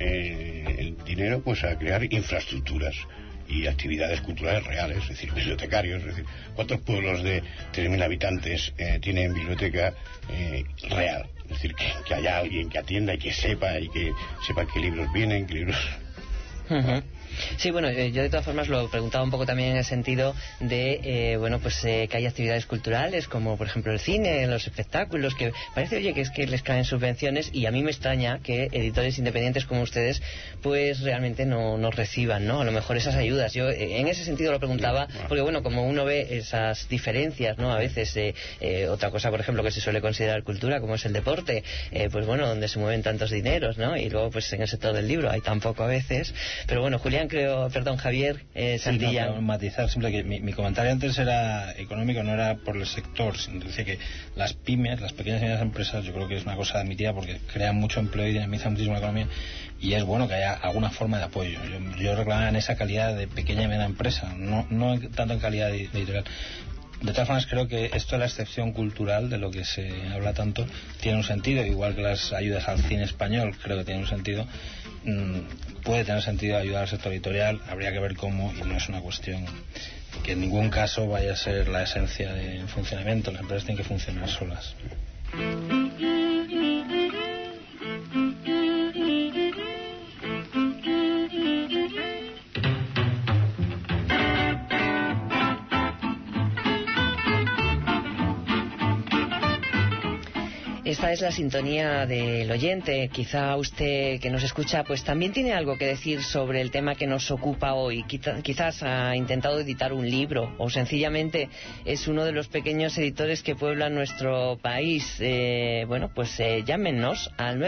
el dinero pues a crear infraestructuras y actividades culturales reales, es decir, bibliotecarios. Es decir, ¿cuántos pueblos de 3.000 habitantes tienen biblioteca real? Es decir, que haya alguien que atienda y que sepa qué libros vienen, qué libros... Uh-huh. Sí, bueno, yo de todas formas lo preguntaba un poco también en el sentido de, que hay actividades culturales como por ejemplo el cine, los espectáculos, que parece, oye, que es que les caen subvenciones y a mí me extraña que editores independientes como ustedes pues realmente no reciban, ¿no? A lo mejor esas ayudas. Yo en ese sentido lo preguntaba porque, bueno, como uno ve esas diferencias, ¿no? A veces, otra cosa, por ejemplo, que se suele considerar cultura como es el deporte, pues bueno, donde se mueven tantos dineros, ¿no? Y luego pues en el sector del libro hay tan poco a veces. Pero bueno, Javier Santillán. Sí, matizar, siempre que mi comentario antes era económico, no era por el sector, sino decía que las pymes, las pequeñas y medianas empresas, yo creo que es una cosa admitida porque crean mucho empleo y dinamizan muchísimo la economía y es bueno que haya alguna forma de apoyo. Yo reclamaba en esa calidad de pequeña y mediana empresa, no tanto en calidad de editorial. De todas formas, creo que esto de la excepción cultural, de lo que se habla tanto, tiene un sentido, igual que las ayudas al cine español, creo que tiene un sentido. Puede tener sentido ayudar al sector editorial, habría que ver cómo, y no es una cuestión que en ningún caso vaya a ser la esencia del funcionamiento. Las empresas tienen que funcionar solas. Esta es la sintonía del oyente. Quizá usted que nos escucha pues también tiene algo que decir sobre el tema que nos ocupa hoy. Quizás ha intentado editar un libro o sencillamente es uno de los pequeños editores que pueblan nuestro país. Llámenos al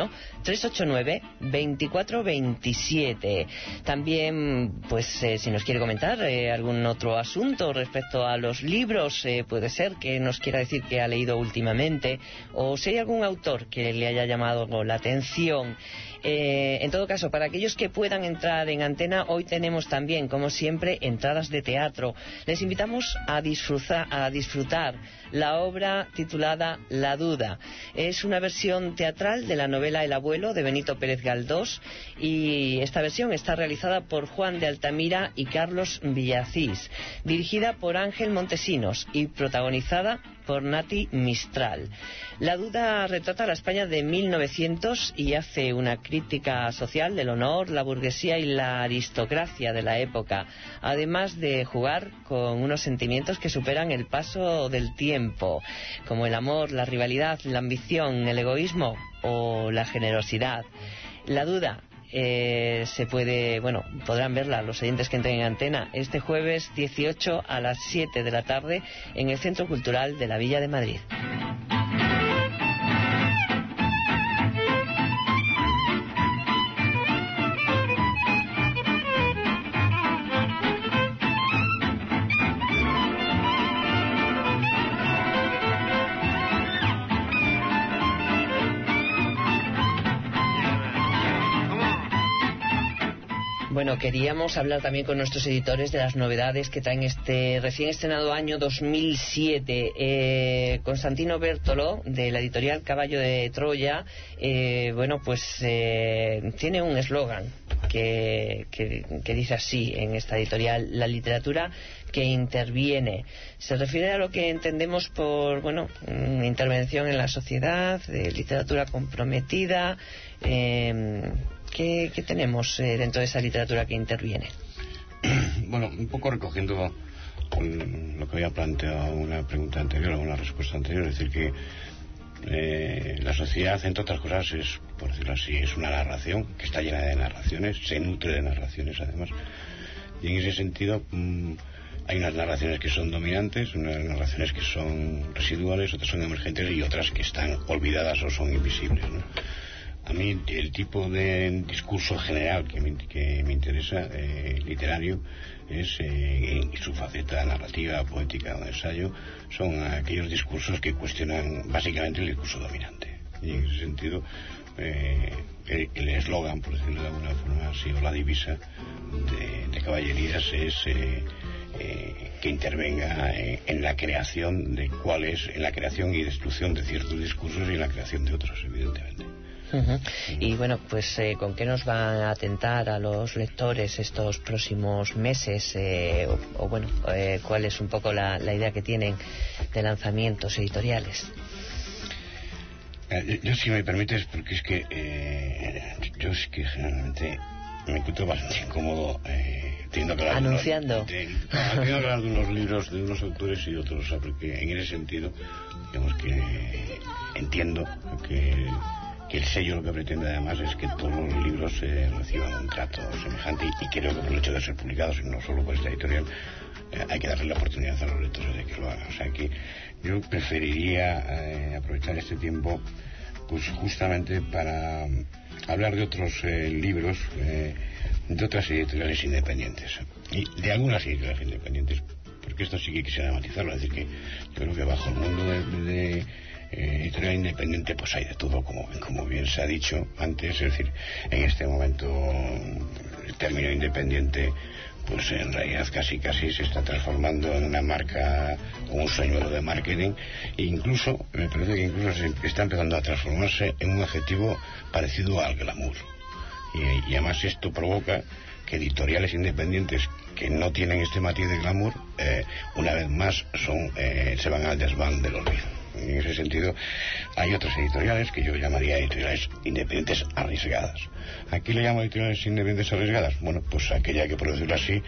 91-389-2427. También, si nos quiere comentar algún otro asunto respecto a los libros, puede ser que nos quiera decir que ha leído últimamente o si hay algún autor que le haya llamado la atención. En todo caso, para aquellos que puedan entrar en antena, hoy tenemos también, como siempre, entradas de teatro. Les invitamos a disfrutar la obra titulada La Duda. Es una versión teatral de la novela El abuelo de Benito Pérez Galdós y esta versión está realizada por Juan de Altamira y Carlos Villacís, dirigida por Ángel Montesinos y protagonizada por Nati Mistral. La duda retrata la España de 1900 y hace una crítica social del honor, la burguesía y la aristocracia de la época, además de jugar con unos sentimientos que superan el paso del tiempo, como el amor, la rivalidad, la ambición, el egoísmo o la generosidad. La duda podrán verla los oyentes que entren en antena este jueves 18 a las 7 de la tarde en el Centro Cultural de la Villa de Madrid. Bueno, queríamos hablar también con nuestros editores de las novedades que traen este recién estrenado año 2007. Constantino Bertolo, de la editorial Caballo de Troya, tiene un eslogan que dice así en esta editorial: la literatura que interviene. Se refiere a lo que entendemos por, una intervención en la sociedad, de literatura comprometida. ¿Qué tenemos dentro de esa literatura que interviene? Bueno, un poco recogiendo lo que había planteado una pregunta anterior o una respuesta anterior, es decir, que la sociedad, entre otras cosas, es, por decirlo así, es una narración que está llena de narraciones, se nutre de narraciones además, y en ese sentido hay unas narraciones que son dominantes, unas narraciones que son residuales, otras son emergentes y otras que están olvidadas o son invisibles, ¿no? A mí el tipo de discurso general que me interesa, literario, es en su faceta narrativa, poética o de ensayo, son aquellos discursos que cuestionan básicamente el discurso dominante. Y en ese sentido, el eslogan, por decirlo de alguna forma así, o la divisa de Caballerías es que intervenga en la creación de en la creación y destrucción de ciertos discursos y en la creación de otros, evidentemente. Uh-huh. Y ¿con qué nos van a atentar a los lectores estos próximos meses? ¿Cuál es un poco la idea que tienen de lanzamientos editoriales? Yo, si me permites, porque es que yo es que generalmente me encuentro bastante incómodo teniendo que hablar anunciando teniendo que hablar de unos libros de unos autores y otros, o sea, porque en ese sentido, digamos que entiendo que el sello lo que pretende además es que todos los libros reciban un trato semejante, y creo que por el hecho de ser publicados, y no solo por esta editorial, hay que darle la oportunidad a los lectores de que lo hagan. O sea que yo preferiría aprovechar este tiempo pues justamente para hablar de otros libros de otras editoriales independientes, y de algunas editoriales independientes, porque esto sí que quisiera matizarlo. Es decir, que yo creo que bajo el mundo de editorial independiente pues hay de todo, como bien se ha dicho antes. Es decir, en este momento el término independiente pues en realidad casi se está transformando en una marca o un señuelo de marketing, e incluso me parece que incluso se está empezando a transformarse en un adjetivo parecido al glamour, y además esto provoca que editoriales independientes que no tienen este matiz de glamour una vez más se van al desván del olvido. En ese sentido, hay otras editoriales que yo llamaría editoriales independientes arriesgadas. ¿A qué le llamo editoriales independientes arriesgadas? Bueno, pues aquella que, por decirlo así,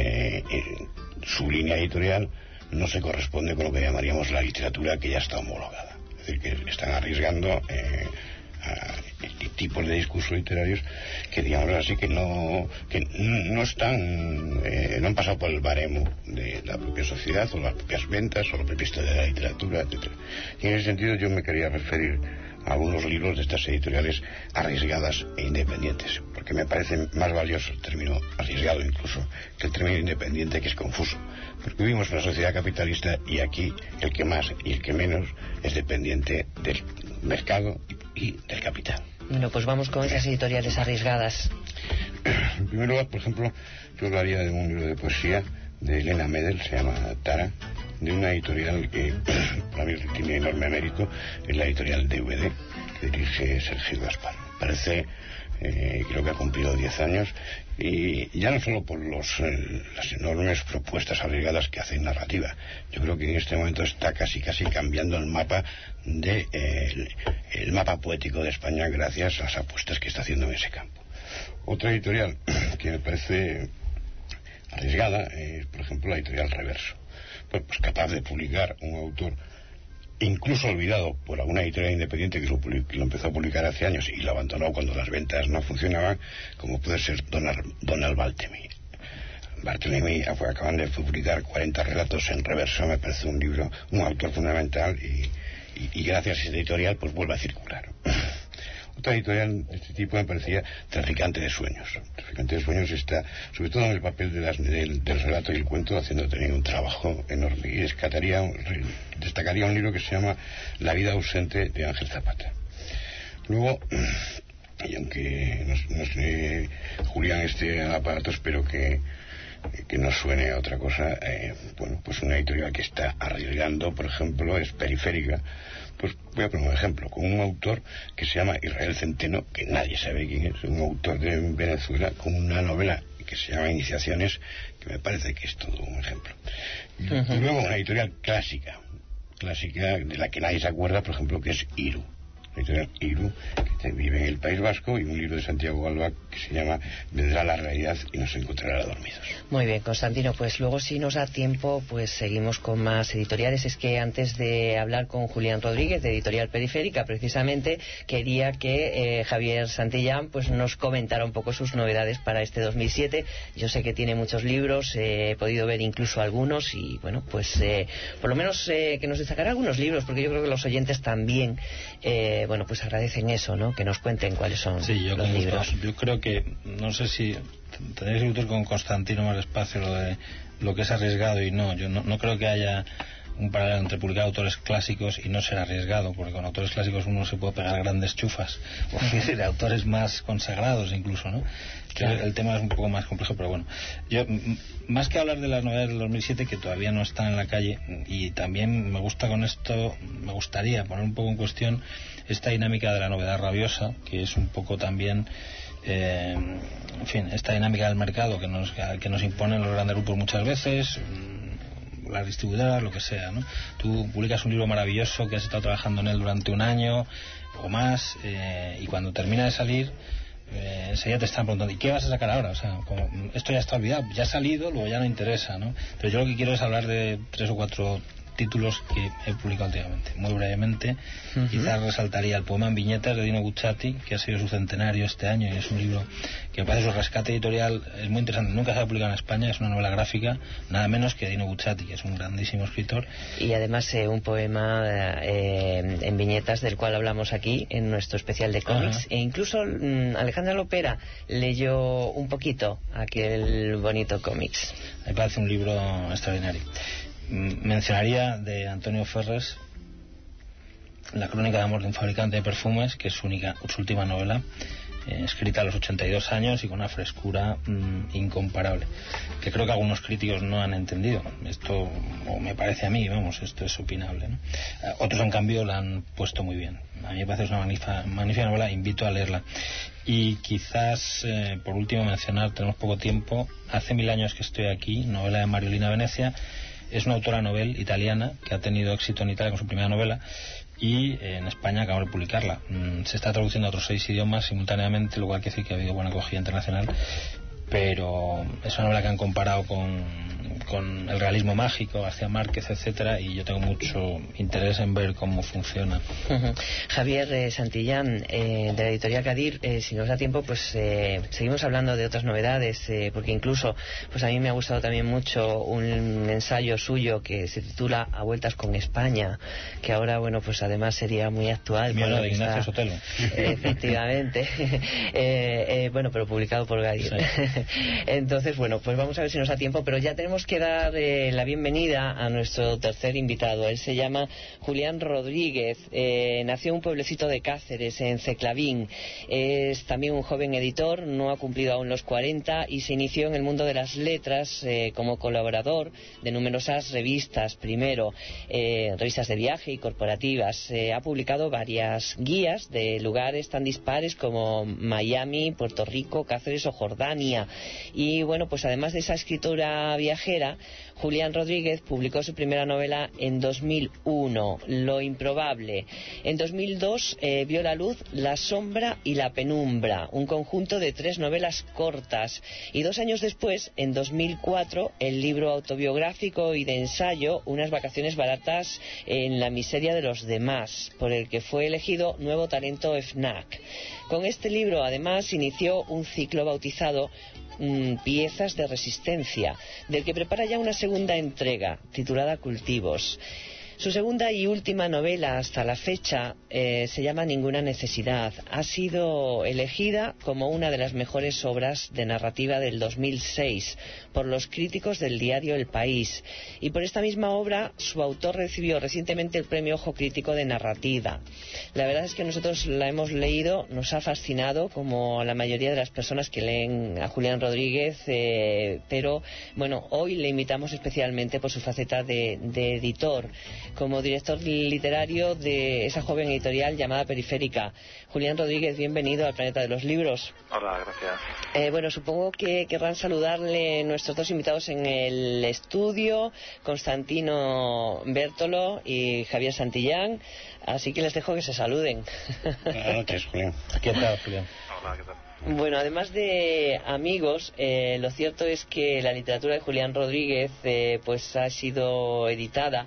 su línea editorial no se corresponde con lo que llamaríamos la literatura que ya está homologada. Es decir, que están arriesgando tipos de discursos literarios que, digamos así, que no están, no han pasado por el baremo de la propia sociedad o las propias ventas o la propia historia de la literatura, etcétera. Y en ese sentido yo me quería referir a algunos libros de estas editoriales arriesgadas e independientes, porque me parece más valioso el término arriesgado incluso que el término independiente, que es confuso, porque vivimos en una sociedad capitalista y aquí el que más y el que menos es dependiente del mercado y del capital. Bueno, pues vamos con esas editoriales arriesgadas. En primer lugar, por ejemplo, yo hablaría de un libro de poesía de Elena Medel, se llama Tara, de una editorial que para mí tiene enorme mérito, es la editorial DVD, que dirige Sergio Gaspar. Parece creo que ha cumplido 10 años, y ya no solo por las enormes propuestas arriesgadas que hace en narrativa. Yo creo que en este momento está casi cambiando el mapa el mapa poético de España gracias a las apuestas que está haciendo en ese campo. Otra editorial que me parece arriesgada es, por ejemplo, la editorial Reverso. Pues capaz de publicar un autor incluso olvidado por alguna editorial independiente que lo empezó a publicar hace años y lo abandonó cuando las ventas no funcionaban, como puede ser Donald Barthelemy. Barthelemy acaban de publicar 40 relatos en Reverso. Me parece un autor fundamental, y gracias a esa editorial pues vuelve a circular. Otra editorial de este tipo me parecía Traficante de Sueños. Traficante de Sueños está, sobre todo en el papel del relato y el cuento, haciendo también un trabajo enorme. Y destacaría un libro que se llama La vida ausente, de Ángel Zapata. Luego, y aunque no sé, Julián, este aparato, espero que no suene a otra cosa, pues una editorial que está arriesgando, por ejemplo, es Periférica. Pues voy a poner un ejemplo, con un autor que se llama Israel Centeno, que nadie sabe quién es, un autor de Venezuela, con una novela que se llama Iniciaciones, que me parece que es todo un ejemplo. Y luego una editorial clásica de la que nadie se acuerda, por ejemplo, que es Iru. La editorial Iru, que vive en el País Vasco, y un libro de Santiago Galba que se llama Vendrá la realidad y nos encontrará dormidos. Muy bien, Constantino, pues luego si nos da tiempo pues seguimos con más editoriales. Es que antes de hablar con Julián Rodríguez de Editorial Periférica, precisamente quería que Javier Santillán pues nos comentara un poco sus novedades para este 2007. Yo sé que tiene muchos libros, he podido ver incluso algunos, y bueno, pues por lo menos que nos destacará algunos libros, porque yo creo que los oyentes también bueno, pues agradecen eso, ¿no? Que nos cuenten cuáles son los libros. Yo creo que, no sé si tendréis que discutir con Constantino más despacio lo de lo que es arriesgado y no. Yo no creo que haya un paralelo entre publicar autores clásicos y no ser arriesgado, porque con autores clásicos uno se puede pegar grandes chufas, o de autores más consagrados incluso, ¿no? Claro. El tema es un poco más complejo, pero bueno, yo más que hablar de las novedades del 2007 que todavía no están en la calle, y también me gustaría poner un poco en cuestión esta dinámica de la novedad rabiosa, que es un poco también en fin, esta dinámica del mercado que nos imponen los grandes grupos muchas veces, las distribuidoras, lo que sea, ¿no? Tú publicas un libro maravilloso que has estado trabajando en él durante un año o más, y cuando termina de salir enseguida te están preguntando, ¿y qué vas a sacar ahora? O sea, esto ya está olvidado, ya ha salido, luego ya no interesa, ¿no? Pero yo lo que quiero es hablar de 3 o 4 títulos que he publicado últimamente. Muy brevemente, quizás resaltaría el poema en viñetas de Dino Buzzati, que ha sido su centenario este año, y es un libro que me parece su rescate editorial es muy interesante. Nunca se ha publicado en España, es una novela gráfica, nada menos que Dino Buzzati, que es un grandísimo escritor. Y además un poema en viñetas del cual hablamos aquí en nuestro especial de cómics. E incluso Alejandra Lopera leyó un poquito aquel bonito cómics. Me parece un libro extraordinario. Mencionaría de Antonio Ferres La crónica de amor de un fabricante de perfumes, que es su última novela, escrita a los 82 años y con una frescura incomparable, que creo que algunos críticos no han entendido. Esto, o me parece a mí, vamos, esto es opinable, ¿no? Otros, en cambio, la han puesto muy bien. A mí me parece una magnífica novela, invito a leerla. Y quizás, por último, mencionar, tenemos poco tiempo, Hace 1000 años que estoy aquí, novela de Mariolina Venezia. Es una autora novel italiana que ha tenido éxito en Italia con su primera novela, y en España acaba de publicarla. Se está traduciendo a otros 6 idiomas simultáneamente, lo cual quiere decir que ha habido buena acogida internacional, pero es una novela que han comparado con el realismo mágico, García Márquez, etcétera, y yo tengo mucho interés en ver cómo funciona. Javier Santillán, de la editorial Cadir, si nos da tiempo, pues seguimos hablando de otras novedades, porque incluso pues a mí me ha gustado también mucho un ensayo suyo que se titula A vueltas con España, que ahora, bueno, pues además sería muy actual. Bueno, de Ignacio Sotelo. Efectivamente. Bueno, pero publicado por Cadir. Sí. Entonces, bueno, pues vamos a ver si nos da tiempo, pero ya tenemos que que dar la bienvenida a nuestro tercer invitado. Él se llama Julián Rodríguez, nació en un pueblecito de Cáceres, en Ceclavín. Es también un joven editor, no ha cumplido aún los 40 y se inició en el mundo de las letras como colaborador de numerosas revistas, primero revistas de viaje y corporativas. Ha publicado varias guías de lugares tan dispares como Miami, Puerto Rico, Cáceres o Jordania. Y bueno, pues además de esa escritura viajera, Julián Rodríguez publicó su primera novela en 2001, Lo improbable. En 2002 vio la luz La sombra y la penumbra, un conjunto de 3 novelas cortas. Y 2 años después, en 2004, el libro autobiográfico y de ensayo Unas vacaciones baratas en la miseria de los demás, por el que fue elegido nuevo talento FNAC. Con este libro, además, inició un ciclo bautizado Piezas de Resistencia, del que prepara ya una segunda entrega, titulada Cultivos. Su segunda y última novela hasta la fecha se llama Ninguna necesidad. Ha sido elegida como una de las mejores obras de narrativa del 2006 por los críticos del diario El País. Y por esta misma obra su autor recibió recientemente el premio Ojo Crítico de Narrativa. La verdad es que nosotros la hemos leído, nos ha fascinado, como a la mayoría de las personas que leen a Julián Rodríguez, pero bueno, hoy le invitamos especialmente por su faceta de editor, como director literario de esa joven editorial llamada Periférica. Julián Rodríguez, bienvenido al Planeta de los Libros. Hola, gracias. Bueno, supongo que querrán saludarle nuestros 2 invitados en el estudio, Constantino Bértolo y Javier Santillán, así que les dejo que se saluden. Buenas noches, Julián. ¿Qué tal, Julián? Hola, ¿qué tal? Bueno, además de amigos, lo cierto es que la literatura de Julián Rodríguez pues ha sido editada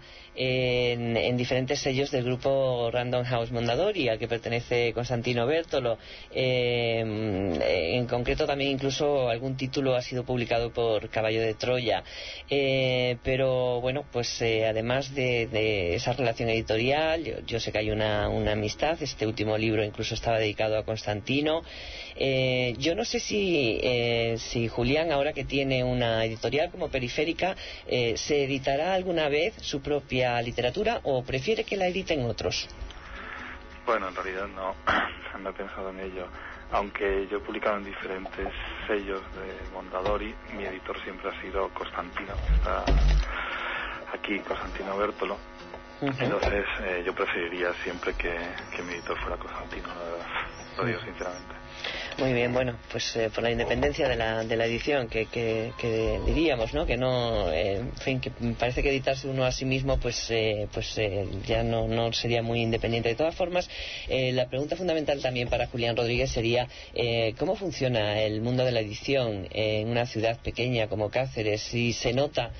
en diferentes sellos del grupo Random House Mondadori, al que pertenece Constantino Bértolo. En concreto también incluso algún título ha sido publicado por Caballo de Troya. Pero bueno, pues además de esa relación editorial, yo sé que hay una amistad. Este último libro incluso estaba dedicado a Constantino. Yo no sé si Julián, ahora que tiene una editorial como Periférica, se editará alguna vez su propia literatura o prefiere que la editen otros. Bueno, en realidad no he pensado en ello. Aunque yo he publicado en diferentes sellos de Mondadori, mi editor siempre ha sido Constantino, que está aquí, Constantino Bértolo. Entonces yo preferiría siempre que mi editor fuera Constantino, la verdad. Lo digo sinceramente. Muy bien, bueno, pues por la independencia de la edición que diríamos, ¿no? Que no, en fin, que parece que editarse uno a sí mismo pues ya no sería muy independiente. De todas formas, la pregunta fundamental también para Julián Rodríguez sería ¿cómo funciona el mundo de la edición en una ciudad pequeña como Cáceres? Si se nota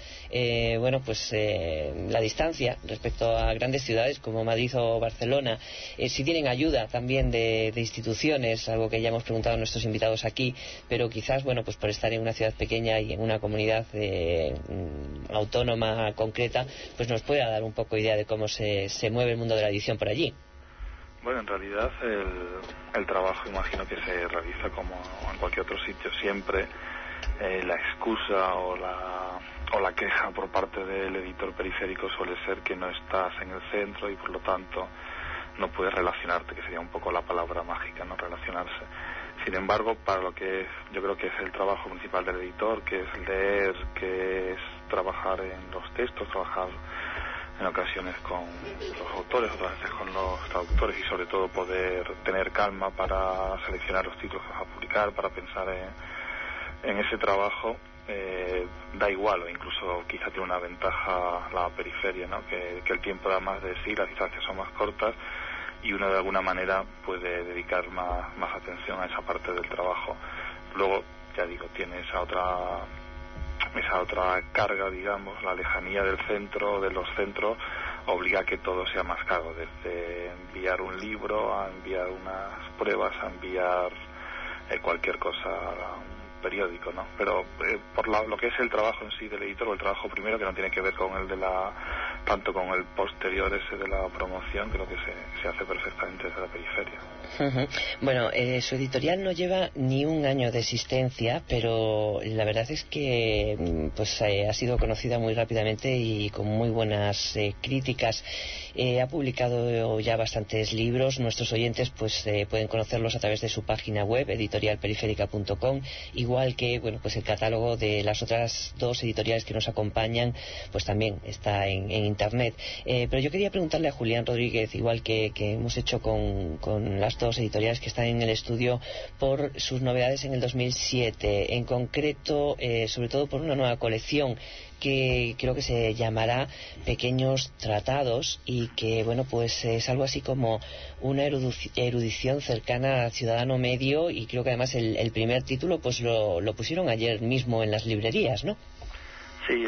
la distancia respecto a grandes ciudades como Madrid o Barcelona, si tienen ayuda también de instituciones, algo que ya hemos preguntado a nuestros invitados aquí, pero quizás, bueno, pues por estar en una ciudad pequeña y en una comunidad autónoma concreta, pues nos pueda dar un poco idea de cómo se mueve el mundo de la edición por allí. Bueno, en realidad el trabajo imagino que se realiza como en cualquier otro sitio. Siempre la excusa o la queja por parte del editor periférico suele ser que no estás en el centro y por lo tanto no puedes relacionarte, que sería un poco la palabra mágica, ¿no? Relacionarse. Sin embargo, para lo que yo creo que es el trabajo principal del editor, que es leer, que es trabajar en los textos, trabajar en ocasiones con los autores, otras veces con los traductores y sobre todo poder tener calma para seleccionar los títulos que vas a publicar, para pensar en ese trabajo, da igual, o incluso quizá tiene una ventaja la periferia, ¿no? Que el tiempo da más de sí, las distancias son más cortas y uno de alguna manera puede dedicar más atención a esa parte del trabajo. Luego, ya digo, tiene esa otra carga, digamos, la lejanía del centro, de los centros, obliga a que todo sea más caro, desde enviar un libro, a enviar unas pruebas, a enviar cualquier cosa a un periódico, ¿no? Pero por lo que es el trabajo en sí del editor, o el trabajo primero, que no tiene que ver con el de la tanto con el posterior ese de la promoción, creo que se hace perfectamente desde la periferia. Bueno, su editorial no lleva ni un año de existencia, pero la verdad es que pues ha sido conocida muy rápidamente y con muy buenas críticas. Ha publicado ya bastantes libros. Nuestros oyentes pues pueden conocerlos a través de su página web, editorialperiférica.com, igual que bueno, pues el catálogo de las otras dos editoriales que nos acompañan pues también está en internet. Pero yo quería preguntarle a Julián Rodríguez, igual que hemos hecho con las dos editoriales que están en el estudio, por sus novedades en el 2007, en concreto sobre todo por una nueva colección que creo que se llamará Pequeños Tratados, y que bueno, pues es algo así como una erudición cercana al ciudadano medio, y creo que además el primer título pues lo pusieron ayer mismo en las librerías, ¿no? Sí,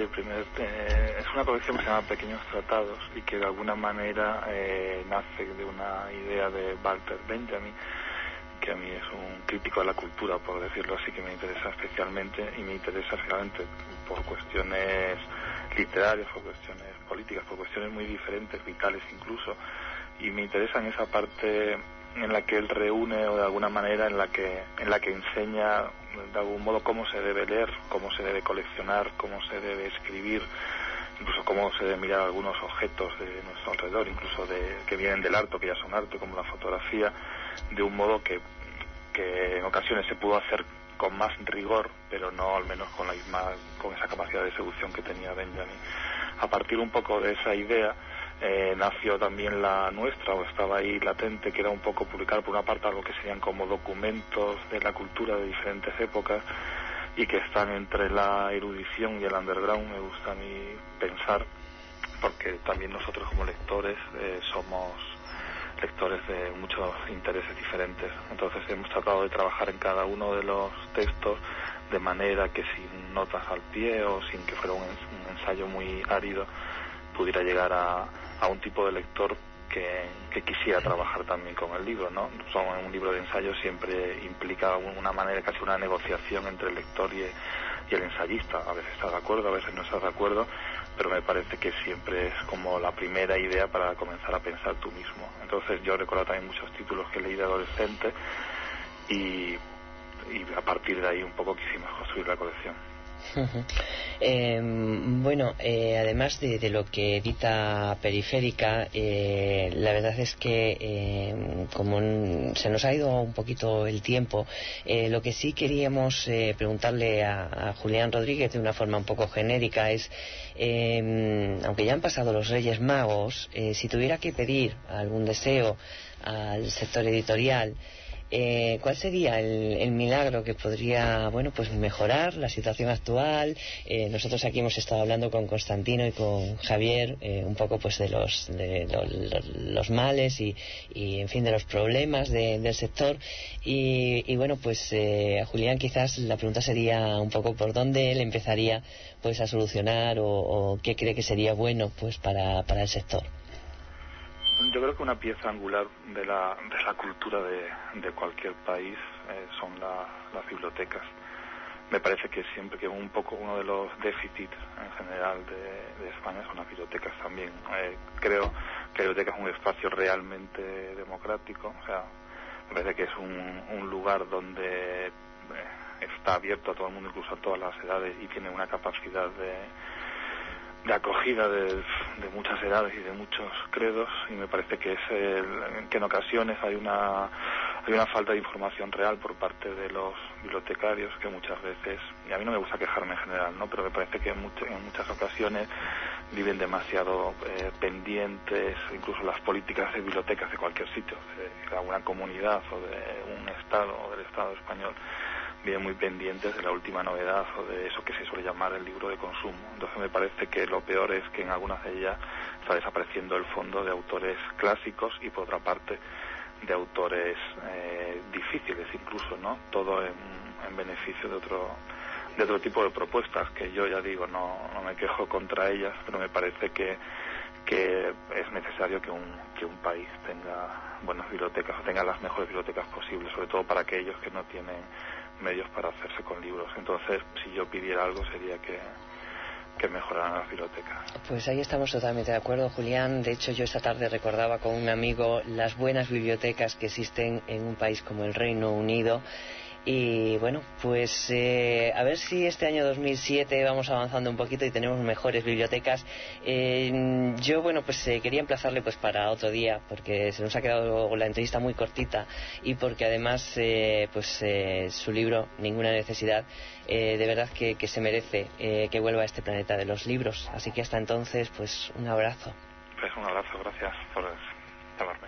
es una colección que se llama Pequeños Tratados y que de alguna manera nace de una idea de Walter Benjamin, que a mí es un crítico de la cultura, por decirlo así, que me interesa especialmente, y me interesa realmente por cuestiones literarias, por cuestiones políticas, por cuestiones muy diferentes, vitales incluso, y me interesa en esa parte en la que él reúne, o de alguna manera en la que enseña de algún modo cómo se debe leer, cómo se debe coleccionar, cómo se debe escribir, incluso cómo se debe mirar algunos objetos de nuestro alrededor, incluso que vienen del arte, que ya son arte, como la fotografía, de un modo que en ocasiones se pudo hacer con más rigor, pero no al menos con esa capacidad de seducción que tenía Benjamin. A partir un poco de esa idea nació también la nuestra, o estaba ahí latente, que era un poco publicar por una parte algo que serían como documentos de la cultura de diferentes épocas y que están entre la erudición y el underground, me gusta a mí pensar, porque también nosotros como lectores somos lectores de muchos intereses diferentes. Entonces hemos tratado de trabajar en cada uno de los textos de manera que sin notas al pie o sin que fuera un ensayo muy árido pudiera llegar a un tipo de lector que quisiera trabajar también con el libro, ¿no? Un libro de ensayo siempre implica una manera, casi una negociación entre el lector y el ensayista. A veces está de acuerdo, a veces no está de acuerdo, pero me parece que siempre es como la primera idea para comenzar a pensar tú mismo. Entonces yo recuerdo también muchos títulos que leí de adolescente y a partir de ahí un poco quisimos construir la colección. Bueno, además de lo que edita Periférica, la verdad es que como se nos ha ido un poquito el tiempo, lo que sí queríamos preguntarle a Julián Rodríguez de una forma un poco genérica es, aunque ya han pasado los Reyes Magos, si tuviera que pedir algún deseo al sector editorial, ¿cuál sería el milagro que podría, bueno, pues mejorar la situación actual? Nosotros aquí hemos estado hablando con Constantino y con Javier un poco pues de los males y en fin de los problemas del sector y bueno, pues a Julián quizás la pregunta sería un poco por dónde él empezaría pues a solucionar o qué cree que sería bueno pues para el sector. Yo creo que una pieza angular de la cultura de cualquier país son las bibliotecas. Me parece que siempre que un poco uno de los déficits en general de España son las bibliotecas también. Creo que la biblioteca es un espacio realmente democrático, o sea, me parece que es un lugar donde está abierto a todo el mundo, incluso a todas las edades, y tiene una capacidad de acogida de muchas edades y de muchos credos, y me parece que que en ocasiones hay una falta de información real por parte de los bibliotecarios, que muchas veces, y a mí no me gusta quejarme en general, ¿no?, pero me parece que en muchas ocasiones viven demasiado pendientes, incluso las políticas de bibliotecas de cualquier sitio, de alguna comunidad o de un estado o del Estado español, bien muy pendientes de la última novedad o de eso que se suele llamar el libro de consumo. Entonces me parece que lo peor es que en algunas de ellas está desapareciendo el fondo de autores clásicos y por otra parte de autores difíciles incluso, ¿no? Todo en beneficio de otro tipo de propuestas, que yo ya digo, no me quejo contra ellas, pero me parece que es necesario que un país tenga buenas bibliotecas o tenga las mejores bibliotecas posibles, sobre todo para aquellos que no tienen medios para hacerse con libros. Entonces, si yo pidiera algo sería que mejoraran las bibliotecas. Pues ahí estamos totalmente de acuerdo, Julián. De hecho, yo esta tarde recordaba con un amigo las buenas bibliotecas que existen en un país como el Reino Unido. Y bueno, pues a ver si este año 2007 vamos avanzando un poquito y tenemos mejores bibliotecas. Yo, bueno, pues quería emplazarle pues para otro día, porque se nos ha quedado la entrevista muy cortita y porque además su libro, Ninguna Necesidad, de verdad que se merece que vuelva a este planeta de los libros. Así que hasta entonces, pues un abrazo. Pues un abrazo, gracias por llamarme.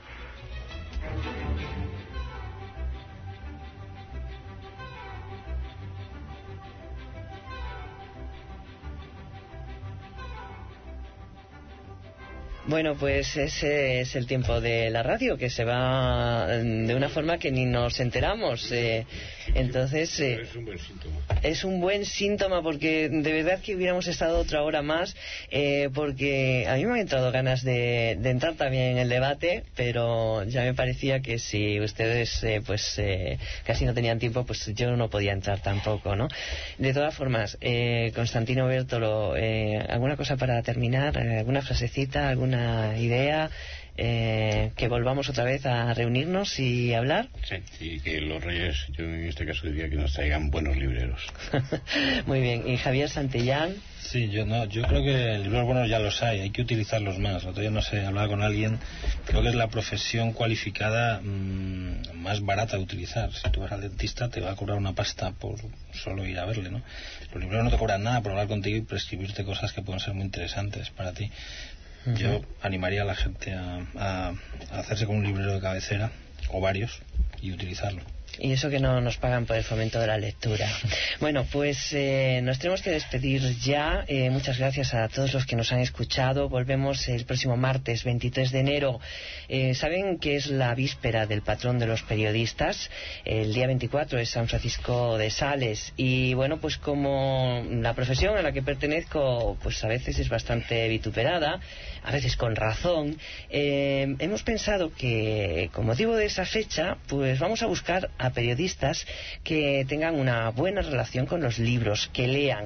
Bueno, pues ese es el tiempo de la radio, que se va de una forma que ni nos enteramos. Entonces, es un buen síntoma. Es un buen síntoma, porque de verdad que hubiéramos estado otra hora más, porque a mí me han entrado ganas de entrar también en el debate, pero ya me parecía que si ustedes casi no tenían tiempo, pues yo no podía entrar tampoco, ¿no? De todas formas, Constantino Bértolo, ¿alguna cosa para terminar? ¿Alguna frasecita? ¿Alguna idea? Que volvamos otra vez a reunirnos y hablar. Sí, y que los reyes, yo en este caso diría que nos traigan buenos libreros. Muy bien. ¿Y Javier Santillán? Sí, yo creo que libros buenos ya los hay que utilizarlos más. Otro día, no sé, hablaba con alguien, creo que es la profesión cualificada más barata de utilizar. Si tú vas al dentista te va a cobrar una pasta por solo ir a verle, ¿no? Los libros no te cobran nada por hablar contigo y prescribirte cosas que pueden ser muy interesantes para ti. Yo animaría a la gente a hacerse con un librero de cabecera o varios y utilizarlo. Y eso que no nos pagan por el fomento de la lectura. Bueno, pues nos tenemos que despedir ya. Muchas gracias a todos los que nos han escuchado. Volvemos el próximo martes 23 de enero. Saben que es la víspera del patrón de los periodistas. El día 24 es San Francisco de Sales. Y bueno, pues como la profesión a la que pertenezco pues a veces es bastante vituperada, a veces con razón, hemos pensado que con motivo de esa fecha pues vamos a buscar a periodistas que tengan una buena relación con los libros, que lean.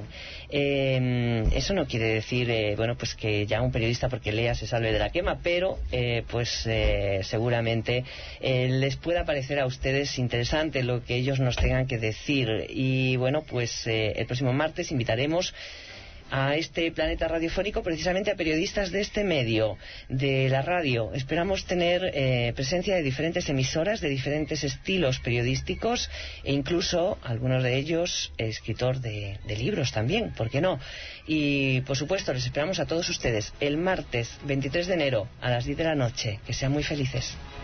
Eso no quiere decir pues que ya un periodista porque lea se salve de la quema, pero seguramente les pueda parecer a ustedes interesante lo que ellos nos tengan que decir. Y bueno, pues el próximo martes invitaremos a este planeta radiofónico precisamente a periodistas de este medio, de la radio. Esperamos tener presencia de diferentes emisoras, de diferentes estilos periodísticos e incluso algunos de ellos escritor de libros también, ¿por qué no? Y por supuesto les esperamos a todos ustedes el martes 23 de enero a las 10 de la noche. Que sean muy felices.